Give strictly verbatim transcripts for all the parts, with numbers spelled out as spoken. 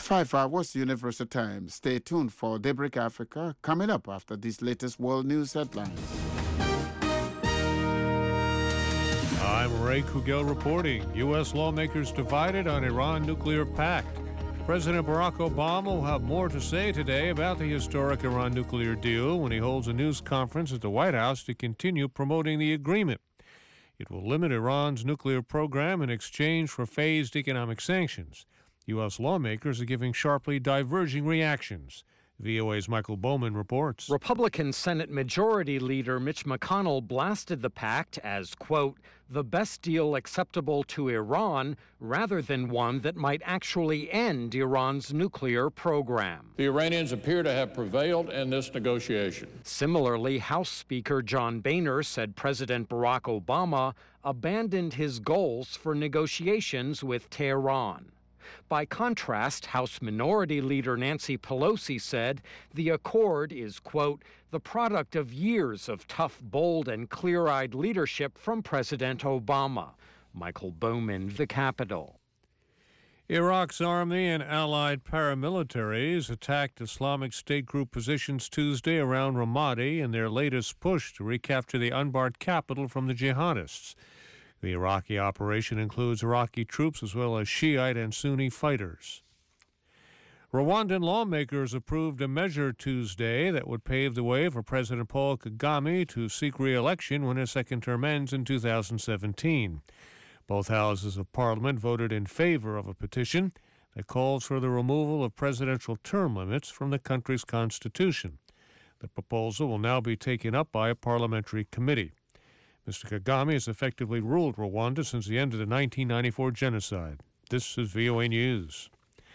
five hours Universal Time. Stay tuned for Daybreak Africa coming up after these latest world news headlines. I'm Ray Kugel reporting. U S lawmakers divided on Iran nuclear pact. President Barack Obama will have more to say today about the historic Iran nuclear deal when he holds a news conference at the White House to continue promoting the agreement. It will limit Iran's nuclear program in exchange for phased economic sanctions. U S lawmakers are giving sharply diverging reactions. V O A's Michael Bowman reports. Republican Senate Majority Leader Mitch McConnell blasted the pact as, quote, the best deal acceptable to Iran rather than one that might actually end Iran's nuclear program. The Iranians appear to have prevailed in this negotiation. Similarly, House Speaker John Boehner said President Barack Obama abandoned his goals for negotiations with Tehran. By contrast, House Minority Leader Nancy Pelosi said the accord is, quote, the product of years of tough, bold, and clear-eyed leadership from President Obama. Michael Bowman, The Capitol. Iraq's army and allied paramilitaries attacked Islamic State group positions Tuesday around Ramadi in their latest push to recapture the Anbar capital from the jihadists. The Iraqi operation includes Iraqi troops as well as Shiite and Sunni fighters. Rwandan lawmakers approved a measure Tuesday that would pave the way for President Paul Kagame to seek re-election when his second term ends in two thousand seventeen. Both houses of parliament voted in favor of a petition that calls for the removal of presidential term limits from the country's constitution. The proposal will now be taken up by a parliamentary committee. Mister Kagame has effectively ruled Rwanda since the end of the nineteen ninety-four genocide. This is V O A News.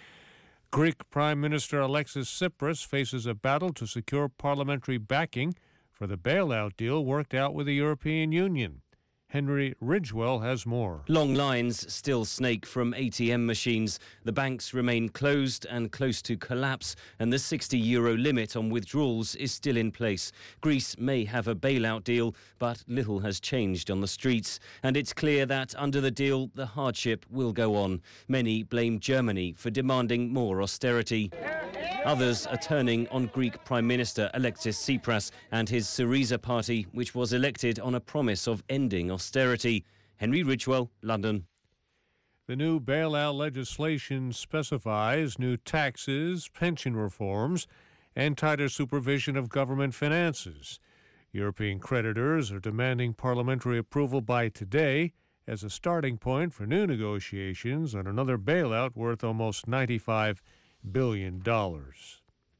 Greek Prime Minister Alexis Tsipras faces a battle to secure parliamentary backing for the bailout deal worked out with the European Union. Henry Ridgewell has more. Long lines still snake from A T M machines. The banks remain closed and close to collapse, and the sixty euro limit on withdrawals is still in place. Greece may have a bailout deal, but little has changed on the streets. And it's clear that under the deal, the hardship will go on. Many blame Germany for demanding more austerity. Others are turning on Greek Prime Minister Alexis Tsipras and his Syriza party, which was elected on a promise of ending austerity. Henry Ridgewell, London. The new bailout legislation specifies new taxes, pension reforms, and tighter supervision of government finances. European creditors are demanding parliamentary approval by today as a starting point for new negotiations on another bailout worth almost ninety-five billion dollars.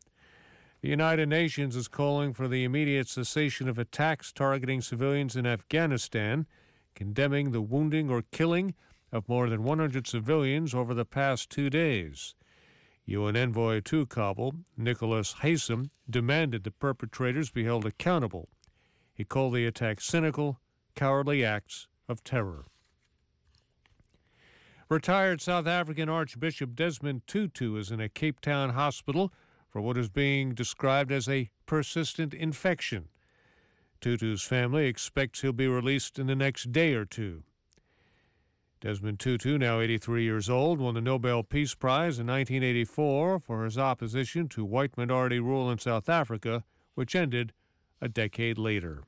The United Nations is calling for the immediate cessation of attacks targeting civilians in Afghanistan, condemning the wounding or killing of more than one hundred civilians over the past two days. U N envoy to Kabul, Nicholas Haysom, demanded the perpetrators be held accountable. He called the attacks cynical, cowardly acts of terror. Retired South African Archbishop Desmond Tutu is in a Cape Town hospital for what is being described as a persistent infection. Tutu's family expects he'll be released in the next day or two. Desmond Tutu, now eighty-three years old, won the Nobel Peace Prize in nineteen eighty-four for his opposition to white minority rule in South Africa, which ended a decade later.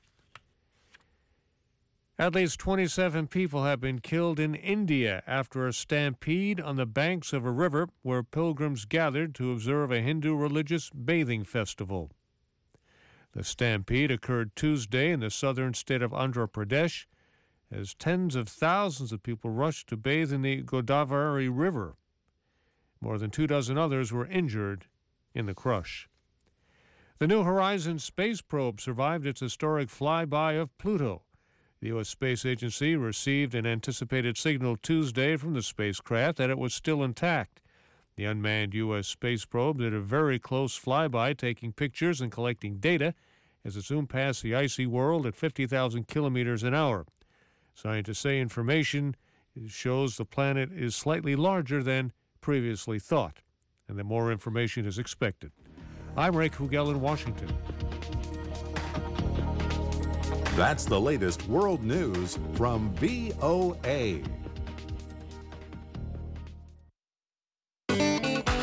At least twenty-seven people have been killed in India after a stampede on the banks of a river where pilgrims gathered to observe a Hindu religious bathing festival. The stampede occurred Tuesday in the southern state of Andhra Pradesh as tens of thousands of people rushed to bathe in the Godavari River. More than two dozen others were injured in the crush. The New Horizons space probe survived its historic flyby of Pluto. The U S Space Agency received an anticipated signal Tuesday from the spacecraft that it was still intact. The unmanned U S space probe did a very close flyby, taking pictures and collecting data as it zoomed past the icy world at fifty thousand kilometers an hour. Scientists say information shows the planet is slightly larger than previously thought, and that more information is expected. I'm Ray Kugel in Washington. That's the latest world news from V O A.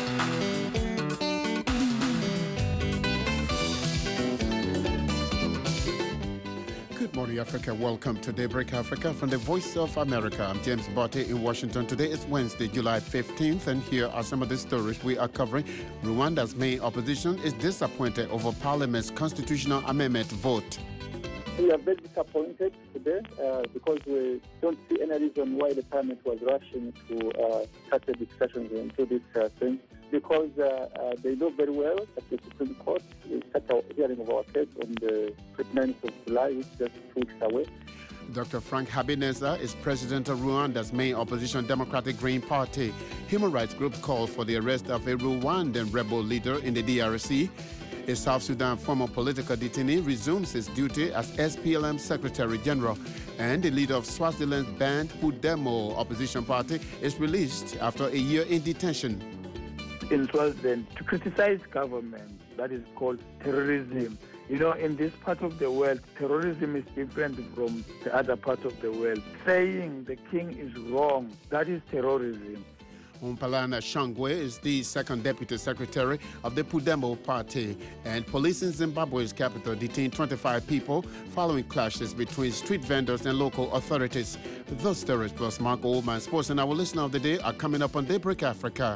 morning, Africa. Welcome to Daybreak Africa from the Voice of America. I'm James Botte in Washington. Today is Wednesday, July fifteenth, and here are some of the stories we are covering. Rwanda's main opposition is disappointed over Parliament's constitutional amendment vote. We are very disappointed today uh, because we don't see any reason why the Parliament was rushing to uh, start the discussions into this uh, thing. Because uh, uh, they know very well that the Supreme Court will start a hearing of our case on the twenty-ninth of July, which is just two weeks away. Doctor Frank Habineza is president of Rwanda's main opposition Democratic Green Party. Human rights groups call for the arrest of a Rwandan rebel leader in the D R C. A South Sudan former political detainee resumes his duty as S P L M Secretary General. And the leader of Swaziland's banned Pudemo opposition party is released after a year in detention. In Swaziland, to criticize government, that is called terrorism. You know, in this part of the world, terrorism is different from the other part of the world. Saying the king is wrong, that is terrorism. Mpalana Shangwe is the second deputy secretary of the Pudemo party, and police in Zimbabwe's capital detained twenty-five people following clashes between street vendors and local authorities. Those stories plus Mark Oldman Sports and our listener of the day are coming up on Daybreak Africa.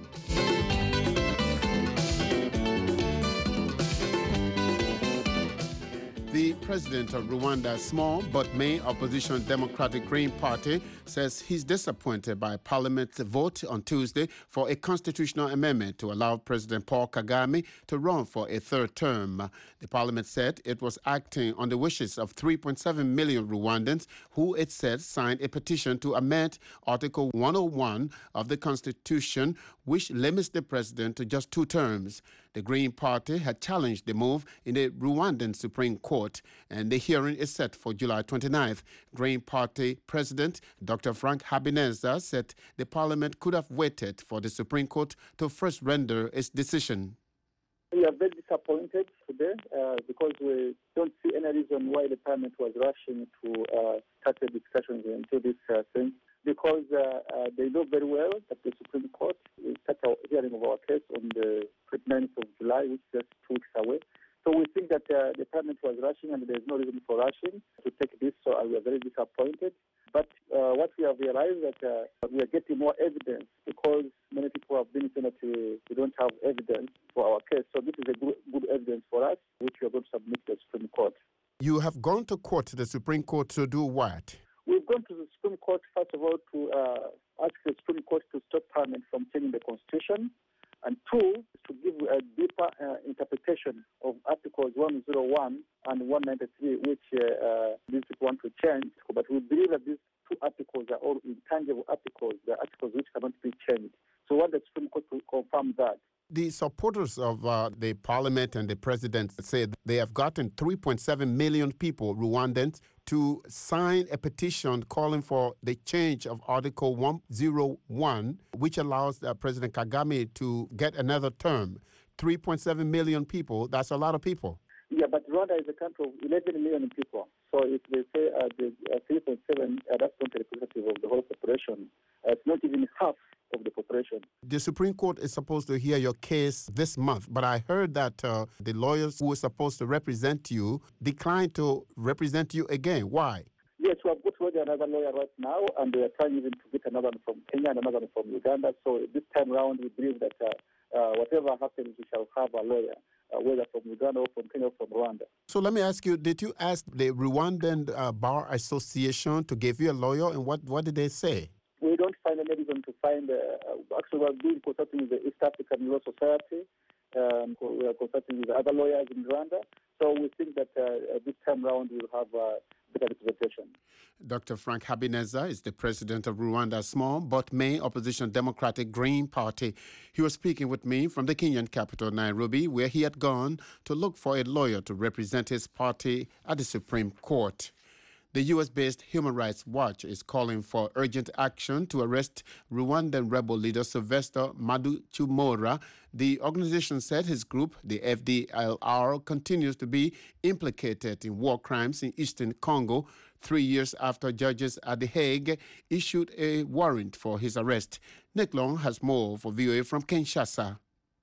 The president of Rwanda's small but main opposition Democratic Green Party says he's disappointed by Parliament's vote on Tuesday for a constitutional amendment to allow President Paul Kagame to run for a third term. The Parliament said it was acting on the wishes of three point seven million Rwandans who, it said, signed a petition to amend Article one oh one of the Constitution, which limits the president to just two terms. The Green Party had challenged the move in the Rwandan Supreme Court, and the hearing is set for July twenty-ninth. Green Party President Doctor Frank Habineza said the Parliament could have waited for the Supreme Court to first render its decision. We are very disappointed today uh, because we don't see any reason why the Parliament was rushing to uh, start the discussions into this uh, thing. Because uh, uh, they know very well that the Supreme Court will start a hearing of our case on the twenty-ninth of July, which is just two weeks away. So we think that uh, the Parliament was rushing, and there's no reason for rushing to take this, so uh, we are very disappointed. But uh, what we have realized is that uh, we are getting more evidence because many people have been saying that we, we don't have evidence for our case. So this is a good, good evidence for us, which we are going to submit to the Supreme Court. You have gone to court, to the Supreme Court, to do what? We've gone to the Supreme Court, first of all, to uh, ask the Supreme Court to stop Parliament from changing the Constitution, and two, to give a deeper uh, interpretation of Articles one oh one and one ninety-three, which uh, uh, these people want to change. But we believe that these two articles are all intangible articles. They are articles which cannot be changed. So we want the Supreme Court to confirm that. The supporters of uh, the parliament and the president say they have gotten three point seven million people, Rwandans, to sign a petition calling for the change of Article one oh one, which allows uh, President Kagame to get another term. three point seven million people, that's a lot of people. Yeah, but Rwanda is a country of eleven million people. So if they say uh, the uh, three point seven, uh, that's not representative of the whole population. Uh, it's not even half of the population. The Supreme Court is supposed to hear your case this month, but I heard that uh, the lawyers who were supposed to represent you declined to represent you again. Why? Yes, we have got already another lawyer right now, and we are trying even to get another one from Kenya and another one from Uganda. So this time around, we believe that uh, uh, whatever happens, we shall have a lawyer, uh, whether from Uganda or from Kenya or from Rwanda. So let me ask you, did you ask the Rwandan uh, Bar Association to give you a lawyer, and what, what did they say? We don't find any reason to find, uh, actually we are doing consulting with the East African Law Society, um, we are consulting with other lawyers in Rwanda, so we think that uh, this time around we'll have uh, better representation. Doctor Frank Habineza is the president of Rwanda's small but main opposition Democratic Green Party. He was speaking with me from the Kenyan capital, Nairobi, where he had gone to look for a lawyer to represent his party at the Supreme Court. The U S-based Human Rights Watch is calling for urgent action to arrest Rwandan rebel leader Sylvester Maduchumora. The organization said his group, the F D L R, continues to be implicated in war crimes in eastern Congo, three years after judges at The Hague issued a warrant for his arrest. Nick Long has more for V O A from Kinshasa.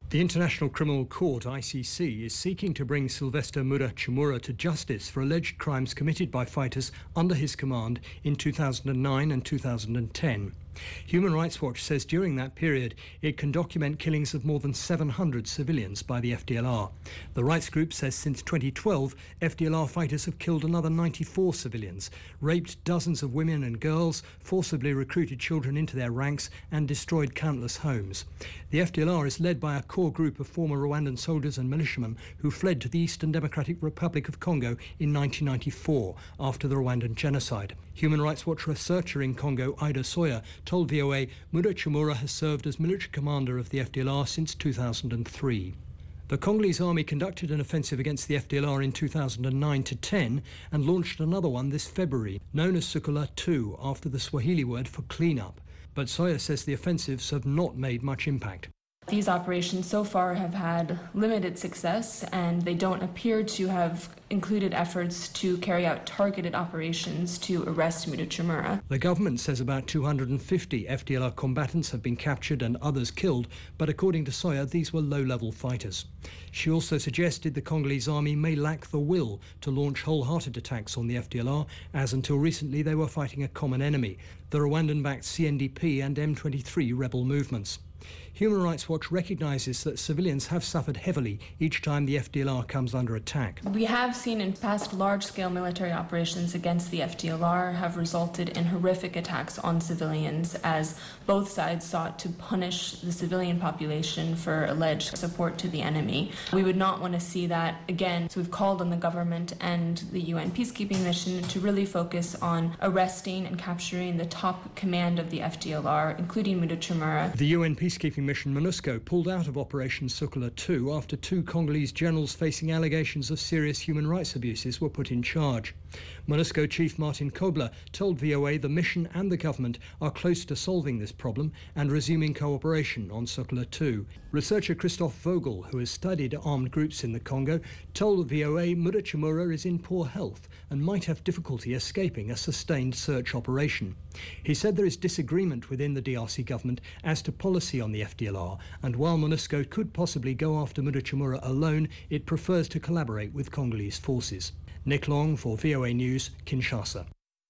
The International Criminal Court, I C C, is seeking to bring Sylvester Muda Chimura to justice for alleged crimes committed by fighters under his command in two thousand nine and two thousand ten. Human Rights Watch says during that period it can document killings of more than seven hundred civilians by the F D L R. The rights group says since twenty twelve, F D L R fighters have killed another ninety-four civilians, raped dozens of women and girls, forcibly recruited children into their ranks and destroyed countless homes. The F D L R is led by a core group of former Rwandan soldiers and militiamen who fled to the Eastern Democratic Republic of Congo in nineteen ninety-four after the Rwandan genocide. Human Rights Watch researcher in Congo, Ida Sawyer, told V O A Muda Chimura has served as military commander of the F D L R since two thousand three. The Congolese army conducted an offensive against the F D L R in two thousand nine to ten and launched another one this February, known as Sokola two, after the Swahili word for clean-up. But Sawyer says the offensives have not made much impact. These operations so far have had limited success, and they don't appear to have included efforts to carry out targeted operations to arrest Muda Chimura. The government says about two hundred fifty F D L R combatants have been captured and others killed, but according to Sawyer, these were low-level fighters. She also suggested the Congolese army may lack the will to launch wholehearted attacks on the F D L R, as until recently they were fighting a common enemy, the Rwandan-backed C N D P and M twenty-three rebel movements. Human Rights Watch recognises that civilians have suffered heavily each time the F D L R comes under attack. We have seen in past large-scale military operations against the F D L R have resulted in horrific attacks on civilians, as both sides sought to punish the civilian population for alleged support to the enemy. We would not want to see that again, so we've called on the government and the U N peacekeeping mission to really focus on arresting and capturing the top command of the F D L R, including Muda Chimura. The U N peacekeeping mission MONUSCO pulled out of Operation Sokola two after two Congolese generals facing allegations of serious human rights abuses were put in charge. MONUSCO Chief Martin Kobler told V O A the mission and the government are close to solving this problem and resuming cooperation on Sokola two. Researcher Christoph Vogel, who has studied armed groups in the Congo, told V O A Muda Chimura is in poor health and might have difficulty escaping a sustained search operation. He said there is disagreement within the D R C government as to policy on the F D L R, and while MONUSCO could possibly go after Muda Chimura alone, it prefers to collaborate with Congolese forces. Nick Long for V O A News, Kinshasa.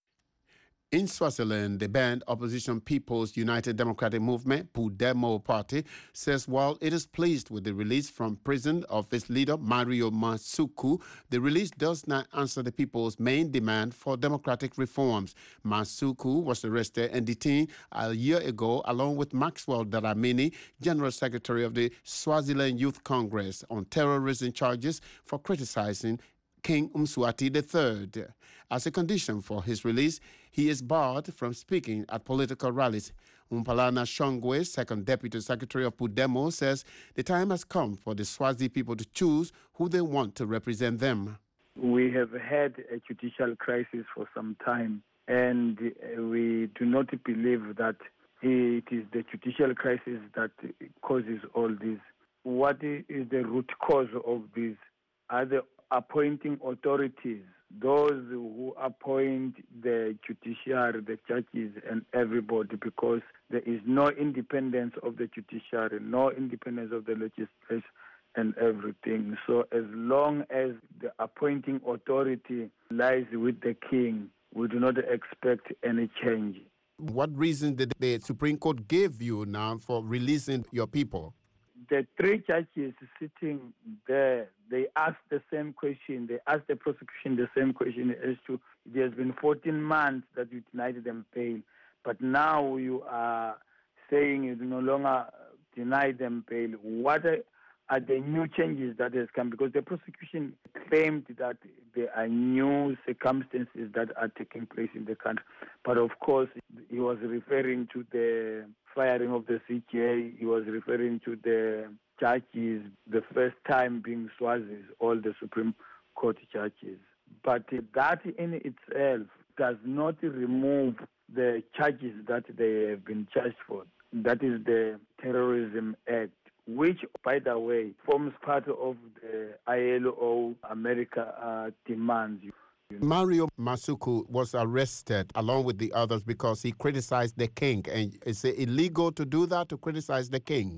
In Swaziland, the banned opposition People's United Democratic Movement, Pudemo Party, says while it is pleased with the release from prison of its leader, Mario Masuku, the release does not answer the people's main demand for democratic reforms. Masuku was arrested and detained a year ago along with Maxwell Dlamini, General Secretary of the Swaziland Youth Congress, on terrorism charges for criticizing King Mswati the third. As a condition for his release, he is barred from speaking at political rallies. Mpalana Shongwe, second Deputy Secretary of Pudemo, says the time has come for the Swazi people to choose who they want to represent them. We have had a judicial crisis for some time, and we do not believe that it is the judicial crisis that causes all this. What is the root cause of this? Are the appointing authorities, those who appoint the judiciary, the judges and everybody, because there is no independence of the judiciary, no independence of the legislature and everything. So as long as the appointing authority lies with the king, we do not expect any change. What reason did the Supreme Court give you now for releasing your people? The three judges sitting there, they asked the same question. They asked the prosecution the same question as to it has been fourteen months that you denied them bail, but now you are saying you no longer deny them bail. What are the new changes that has come? Because the prosecution claimed that there are new circumstances that are taking place in the country. But of course, he was referring to the firing of the C J A. He was referring to the judges, the first time being Swazis, all the Supreme Court judges. But that in itself does not remove the charges that they have been charged for. That is the Terrorism Act, which, by the way, forms part of the I L O America uh, demands. Mario Masuku was arrested along with the others because he criticized the king. And is it illegal to do that, to criticize the king?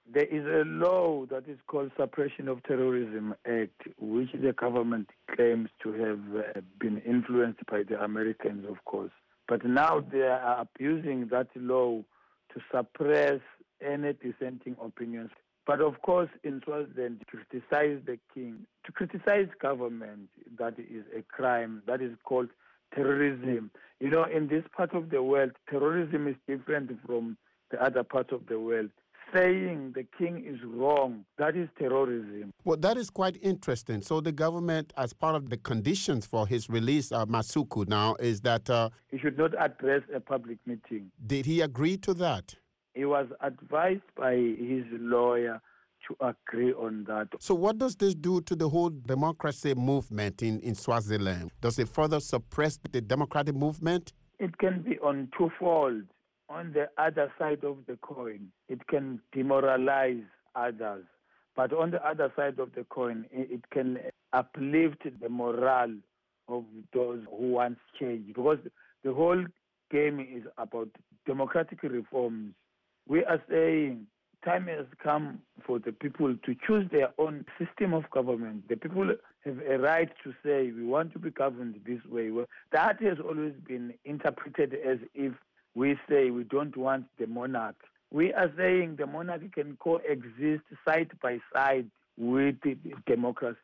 There is a law that is called Suppression of Terrorism Act, which the government claims to have uh, been influenced by the Americans, of course. But now they are abusing that law to suppress any dissenting opinions. But of course, in Swaziland, to criticize the king, to criticize government, that is a crime. That is called terrorism. You know, in this part of the world, terrorism is different from the other part of the world. Saying the king is wrong, that is terrorism. Well, that is quite interesting. So the government, as part of the conditions for his release, uh, Masuku now, is that... Uh, he should not address a public meeting. Did he agree to that? He was advised by his lawyer to agree on that. So what does this do to the whole democracy movement in, in Swaziland? Does it further suppress the democratic movement? It can be on twofold. On the other side of the coin, it can demoralize others. But on the other side of the coin, it can uplift the morale of those who want change. Because the whole game is about democratic reforms. We are saying time has come for the people to choose their own system of government. The people have a right to say, we want to be governed this way. Well, that has always been interpreted as if we say we don't want the monarch. We are saying the monarchy can coexist side by side with the democracy.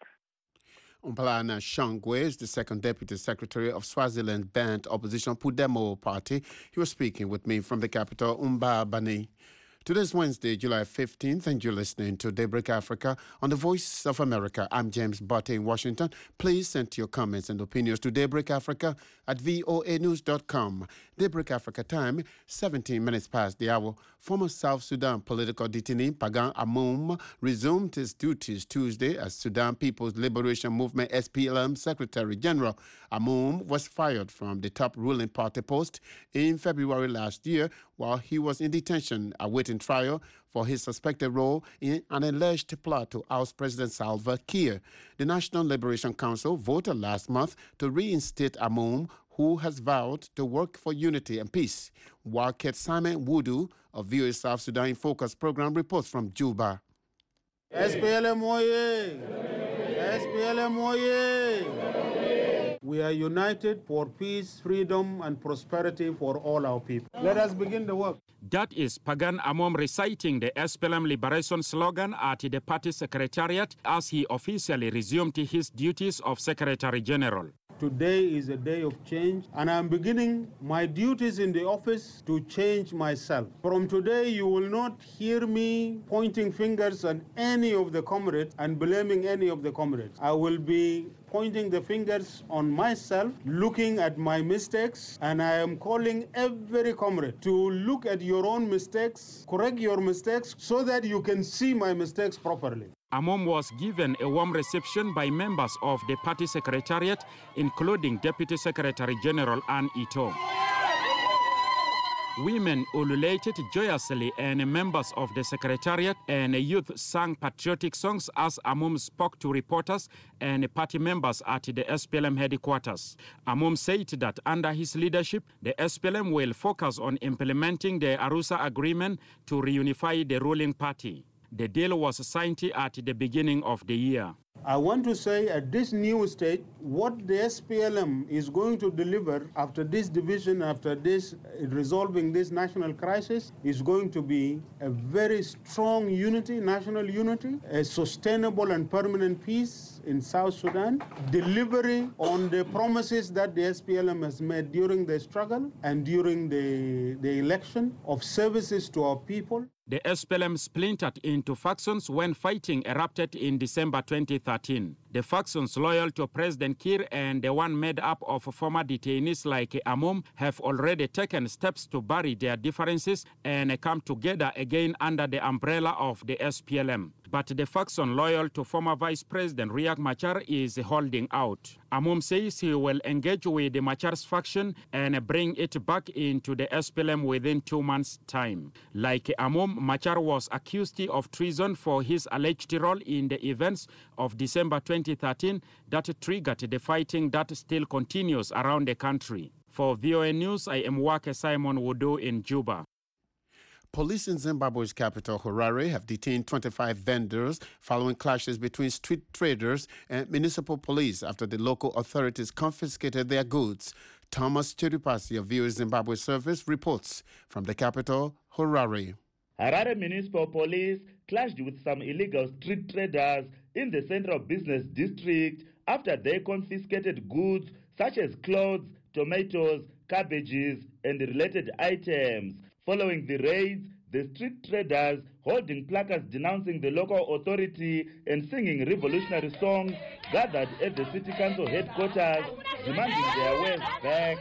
Mphalana Shangwe is the second deputy secretary of Swaziland banned opposition Pudemo party. He was speaking with me from the capital, Mbabane. Today's Wednesday, July fifteenth, and you're listening to Daybreak Africa on the Voice of America. I'm James Butte in Washington. Please send your comments and opinions to Daybreak Africa at voa news dot com. Daybreak Africa time, seventeen minutes past the hour. Former South Sudan political detainee Pagan Amoum resumed his duties Tuesday as Sudan People's Liberation Movement S P L M Secretary General. Amoum was fired from the top ruling party post in February last year while he was in detention awaiting trial for his suspected role in an alleged plot to oust President Salva Kiir. The National Liberation Council voted last month to reinstate Amoum, who has vowed to work for unity and peace. Warket Simon Wudu of V O A South Sudan in Focus program reports from Juba. S P L M Oye! S P L M Oye! We are united for peace, freedom, and prosperity for all our people. Let us begin the work. That is Pagan Amoum reciting the S P L M Liberation slogan at the party secretariat as he officially resumed his duties of Secretary General. Today is a day of change, and I'm beginning my duties in the office to change myself. From today, you will not hear me pointing fingers at any of the comrades and blaming any of the comrades. I will be pointing the fingers on myself, looking at my mistakes, and I am calling every comrade to look at your own mistakes, correct your mistakes, so that you can see my mistakes properly. Amoum was given a warm reception by members of the party secretariat, including Deputy Secretary General Anne Ito. Women ululated joyously, and members of the secretariat and youth sang patriotic songs as Amoum spoke to reporters and party members at the S P L M headquarters. Amoum said that under his leadership, the S P L M will focus on implementing the Arusha Agreement to reunify the ruling party. The deal was signed at the beginning of the year. I want to say at this new state, what the S P L M is going to deliver after this division, after this uh, resolving this national crisis, is going to be a very strong unity, national unity, a sustainable and permanent peace in South Sudan, delivery on the promises that the S P L M has made during the struggle and during the, the election of services to our people. The S P L M splintered into factions when fighting erupted in December twenty thirteen. The factions loyal to President Kiir and the one made up of former detainees like Amoum have already taken steps to bury their differences and come together again under the umbrella of the S P L M. But the faction loyal to former Vice President Riek Machar is holding out. Amoum says he will engage with the Machar's faction and bring it back into the S P L M within two months' time. Like Amoum, Machar was accused of treason for his alleged role in the events of December twenty thirteen that triggered the fighting that still continues around the country. For V O A News, I am Wake Simon Wudu in Juba. Police in Zimbabwe's capital, Harare, have detained twenty-five vendors following clashes between street traders and municipal police after the local authorities confiscated their goods. Thomas Chiripasi of V O A Zimbabwe Service reports from the capital, Harare. Harare Municipal Police clashed with some illegal street traders in the central business district after they confiscated goods such as clothes, tomatoes, cabbages, and related items. Following the raids, the street traders holding placards denouncing the local authority and singing revolutionary songs gathered at the city council headquarters, demanding their wares back.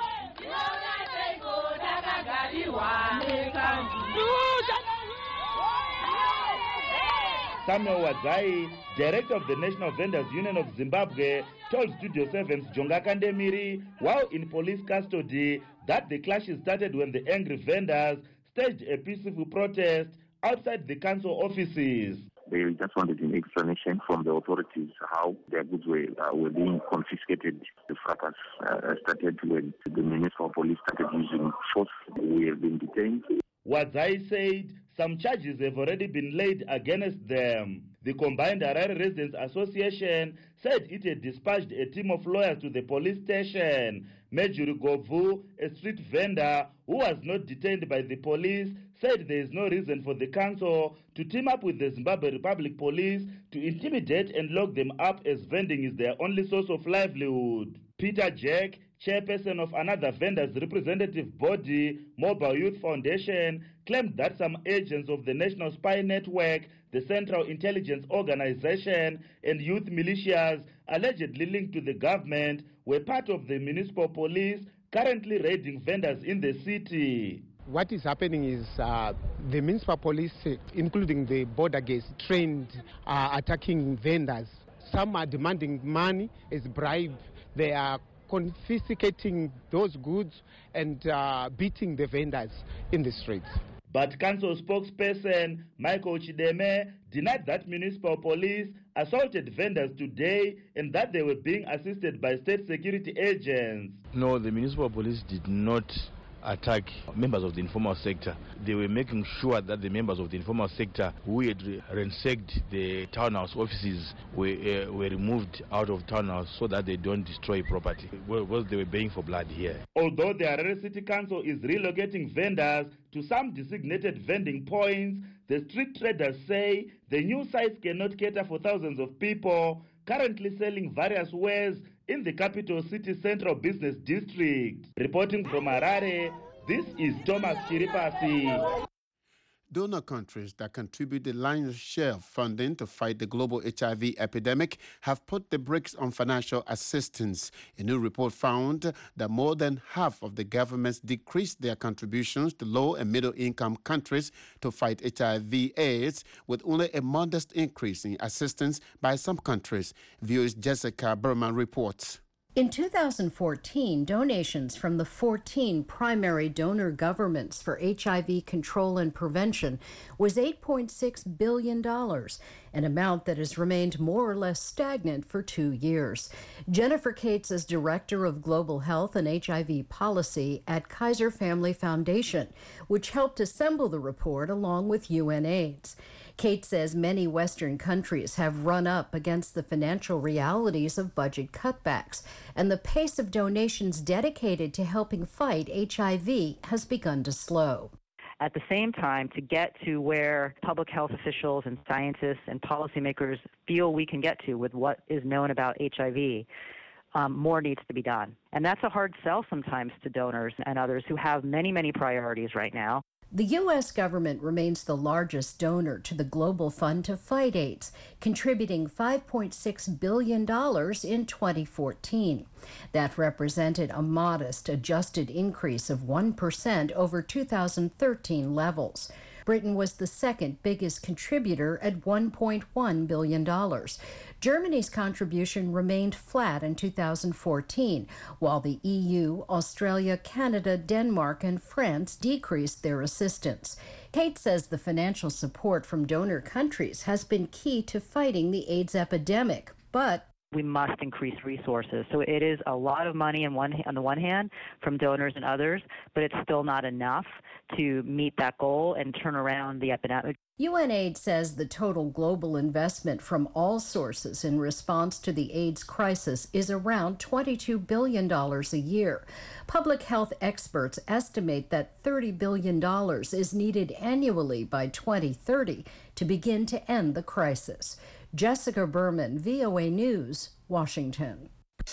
Samuel Wadzai, director of the National Vendors Union of Zimbabwe, told Studio seven's Jonga Kandemiri, while in police custody, that the clashes started when the angry vendors staged a peaceful protest outside the council offices. They just wanted an explanation from the authorities how their goods were, uh, were being confiscated. The fracas uh, started when the municipal police started using force. We have been detained. Wadzai said some charges have already been laid against them. The Combined Harare Residents Association said it had dispatched a team of lawyers to the police station. Mejuri Govu, a street vendor who was not detained by the police, said there is no reason for the council to team up with the Zimbabwe Republic Police to intimidate and lock them up, as vending is their only source of livelihood. Peter Jack, chairperson of another vendors representative body, Mobile Youth Foundation, claimed that some agents of the National Spy Network, the Central Intelligence Organization, and youth militias allegedly linked to the government were part of the municipal police currently raiding vendors in the city. What is happening is uh, the municipal police, including the border guards, trained uh, attacking vendors. Some are demanding money as bribe. They are confiscating those goods and uh, beating the vendors in the streets. But council spokesperson Michael Chideme denied that municipal police assaulted vendors today and that they were being assisted by state security agents. No, the municipal police did not attack members of the informal sector. They were making sure that the members of the informal sector who had ransacked the townhouse offices were, uh, were removed out of townhouse so that they don't destroy property, because they were paying for blood here. Although the Harare City Council is relocating vendors to some designated vending points, the street traders say the new sites cannot cater for thousands of people currently selling various wares in the capital city central business district. Reporting from Harare, this is Thomas Chiripasi. Donor countries that contribute the lion's share of funding to fight the global H I V epidemic have put the brakes on financial assistance. A new report found that more than half of the governments decreased their contributions to low and middle income countries to fight H I V AIDS, with only a modest increase in assistance by some countries. V O A's Jessica Berman reports. In two thousand fourteen, donations from the fourteen primary donor governments for H I V control and prevention was eight point six billion dollars, an amount that has remained more or less stagnant for two years. Jennifer Cates is Director of Global Health and H I V Policy at Kaiser Family Foundation, which helped assemble the report along with UNAIDS. Kate says many Western countries have run up against the financial realities of budget cutbacks, and the pace of donations dedicated to helping fight H I V has begun to slow. At the same time, to get to where public health officials and scientists and policymakers feel we can get to with what is known about H I V, um, more needs to be done. And that's a hard sell sometimes to donors and others who have many, many priorities right now. The U S government remains the largest donor to the Global Fund to Fight AIDS, contributing five point six billion dollars in twenty fourteen. That represented a modest adjusted increase of one percent over two thousand thirteen levels. Britain was the second biggest contributor at one point one billion dollars. Germany's contribution remained flat in two thousand fourteen, while the E U, Australia, Canada, Denmark, and France decreased their assistance. Kate says the financial support from donor countries has been key to fighting the AIDS epidemic, but we must increase resources. So it is a lot of money on one on the one hand from donors and others, but it's still not enough to meet that goal and turn around the epidemic. UNAIDS says the total global investment from all sources in response to the AIDS crisis is around twenty-two billion dollars a year. Public health experts estimate that thirty billion dollars is needed annually by twenty thirty to begin to end the crisis. Jessica Berman, V O A News, Washington.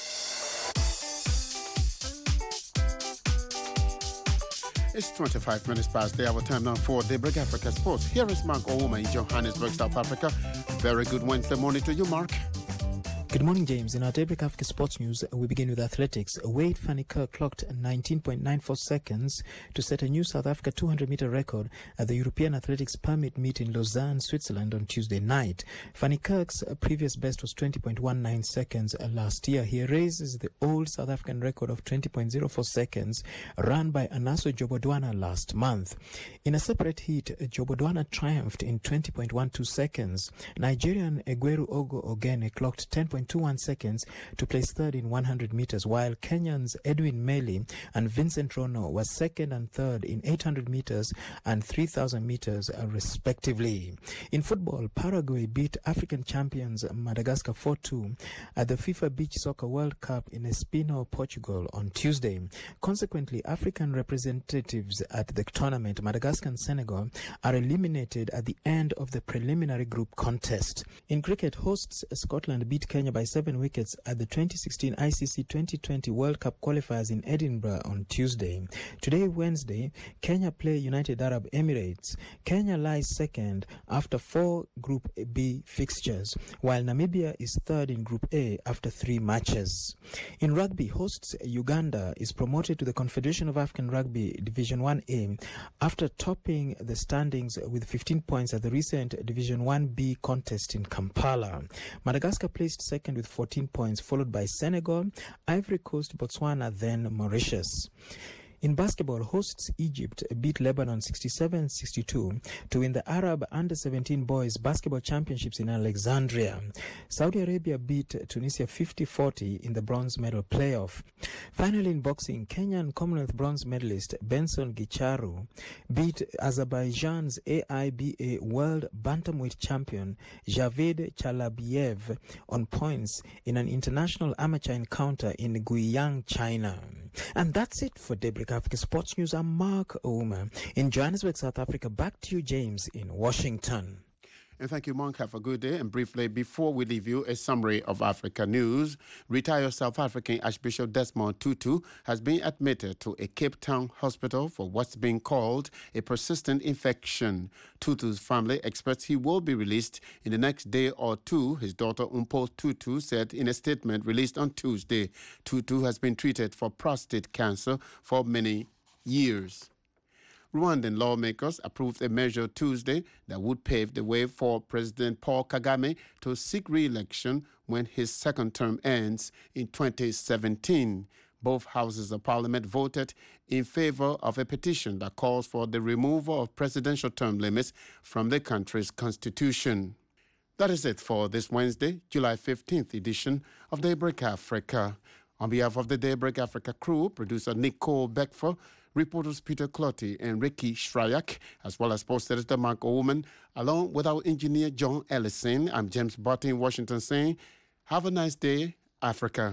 It's twenty-five minutes past the hour time now for Daybreak Africa Sports. Here is Mark Ouma in Johannesburg, South Africa. Very good Wednesday morning to you, Mark. Good morning, James. In our Daybreak Africa Sports News, we begin with athletics. Wade van Niekerk clocked nineteen point nine four seconds to set a new South Africa two hundred meter record at the European Athletics Permit meet in Lausanne, Switzerland on Tuesday night. Van Niekerk's previous best was twenty point one nine seconds last year. He raises the old South African record of twenty point zero four seconds run by Anaso Jobodwana last month. In a separate heat, Jobodwana triumphed in twenty point one two seconds. Nigerian Egweru Ogo Ogene clocked ten point two one seconds to place third in one hundred meters, while Kenyans Edwin Meli and Vincent Rono were second and third in eight hundred meters and three thousand meters respectively. In football, Paraguay beat African champions Madagascar four two at the FIFA Beach Soccer World Cup in Espino, Portugal on Tuesday. Consequently, African representatives at the tournament, Madagascar and Senegal, are eliminated at the end of the preliminary group contest. In cricket, hosts Scotland beat Kenya by seven wickets at the twenty sixteen I C C twenty twenty World Cup qualifiers in Edinburgh on Tuesday. Today, Wednesday, Kenya play United Arab Emirates. Kenya lies second after four Group B fixtures, while Namibia is third in Group A after three matches. In rugby, hosts Uganda is promoted to the Confederation of African Rugby Division one A after topping the standings with fifteen points at the recent Division one B contest in Kampala. Madagascar placed second with fourteen points, followed by Senegal, Ivory Coast, Botswana, then Mauritius. In basketball, hosts Egypt beat Lebanon sixty-seven sixty-two to win the Arab under seventeen Boys Basketball Championships in Alexandria. Saudi Arabia beat Tunisia fifty forty in the bronze medal playoff. Finally, in boxing, Kenyan Commonwealth bronze medalist Benson Gicharu beat Azerbaijan's A I B A World Bantamweight champion Javed Chalabiev on points in an international amateur encounter in Guiyang, China. And that's it for Daybreak Africa Sports News. I'm Mark Ouma in Johannesburg, South Africa. Back to you, James, in Washington. And thank you, Mark. Have a good day. And briefly, before we leave you, a summary of Africa news. Retired South African Archbishop Desmond Tutu has been admitted to a Cape Town hospital for what's being called a persistent infection. Tutu's family expects he will be released in the next day or two, his daughter Umpo Tutu said in a statement released on Tuesday. Tutu has been treated for prostate cancer for many years. Rwandan lawmakers approved a measure Tuesday that would pave the way for President Paul Kagame to seek re-election when his second term ends in twenty seventeen. Both houses of parliament voted in favor of a petition that calls for the removal of presidential term limits from the country's constitution. That is it for this Wednesday, July fifteenth edition of Daybreak Africa. On behalf of the Daybreak Africa crew, producer Nicole Beckford, reporters Peter Clotty and Ricky Shryak, as well as post editor Mark Oman, along with our engineer John Ellison. I'm James Barton in Washington saying, have a nice day, Africa.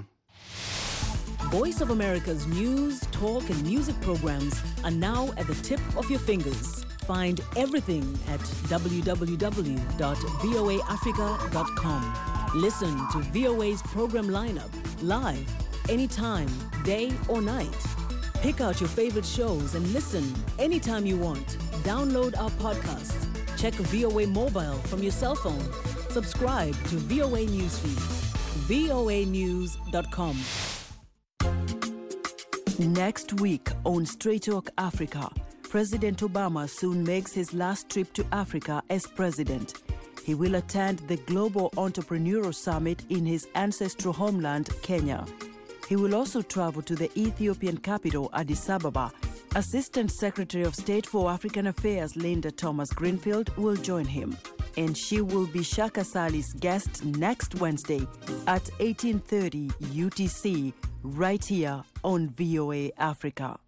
Voice of America's news, talk, and music programs are now at the tip of your fingers. Find everything at w w w dot v o a africa dot com. Listen to V O A's program lineup live, anytime, day or night. Pick out your favorite shows and listen anytime you want. Download our podcasts. Check V O A Mobile from your cell phone. Subscribe to V O A Newsfeed. v o a news dot com. Next week on Straight Talk Africa, President Obama soon makes his last trip to Africa as president. He will attend the Global Entrepreneurial Summit in his ancestral homeland, Kenya. He will also travel to the Ethiopian capital, Addis Ababa. Assistant Secretary of State for African Affairs, Linda Thomas Greenfield, will join him. and she will be Shaka Sali's guest next Wednesday at eighteen thirty U T C, right here on V O A Africa.